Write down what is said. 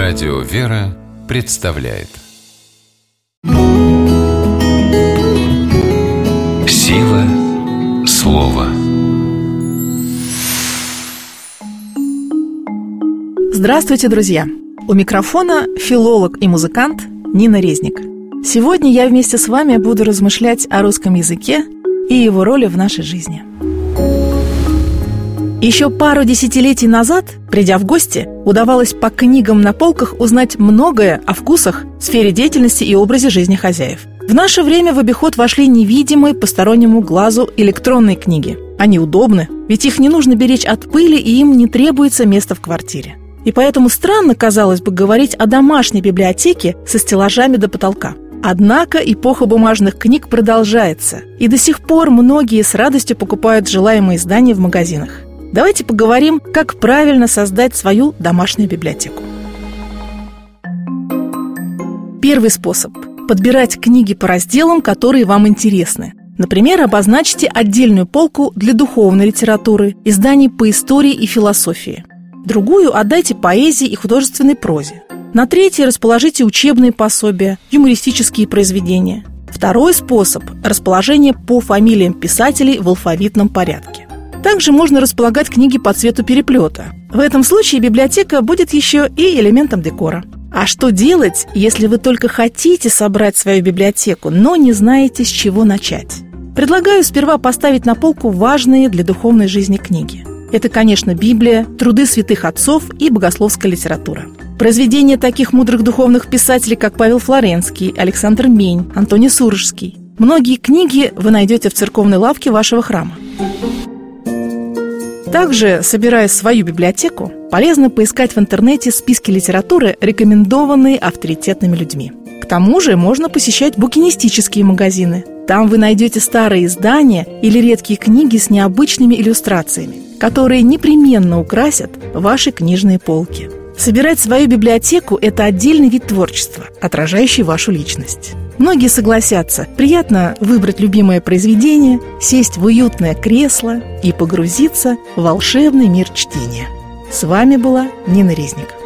Радио «Вера» представляет Сила слова. Здравствуйте, друзья! У микрофона филолог и музыкант Нина Резник. Сегодня я вместе с вами буду размышлять о русском языке и его роли в нашей жизни. Еще пару десятилетий назад, придя в гости, удавалось по книгам на полках узнать многое о вкусах, сфере деятельности и образе жизни хозяев. В наше время в обиход вошли невидимые постороннему глазу электронные книги. Они удобны, ведь их не нужно беречь от пыли, и им не требуется место в квартире. И поэтому странно, казалось бы, говорить о домашней библиотеке со стеллажами до потолка. Однако эпоха бумажных книг продолжается, и до сих пор многие с радостью покупают желаемые издания в магазинах. Давайте поговорим, как правильно создать свою домашнюю библиотеку. Первый способ – подбирать книги по разделам, которые вам интересны. Например, обозначьте отдельную полку для духовной литературы, изданий по истории и философии. Другую отдайте поэзии и художественной прозе. На третьей расположите учебные пособия, юмористические произведения. Второй способ – расположение по фамилиям писателей в алфавитном порядке. Также можно располагать книги по цвету переплета. В этом случае библиотека будет еще и элементом декора. А что делать, если вы только хотите собрать свою библиотеку, но не знаете, с чего начать? Предлагаю сперва поставить на полку важные для духовной жизни книги. Это, конечно, Библия, труды святых отцов и богословская литература. Произведения таких мудрых духовных писателей, как Павел Флоренский, Александр Мень, Антоний Сурожский. Многие книги вы найдете в церковной лавке вашего храма. Также, собирая свою библиотеку, полезно поискать в интернете списки литературы, рекомендованные авторитетными людьми. К тому же можно посещать букинистические магазины. Там вы найдете старые издания или редкие книги с необычными иллюстрациями, которые непременно украсят ваши книжные полки. Собирать свою библиотеку – это отдельный вид творчества, отражающий вашу личность. Многие согласятся, приятно выбрать любимое произведение, сесть в уютное кресло и погрузиться в волшебный мир чтения. С вами была Нина Резник.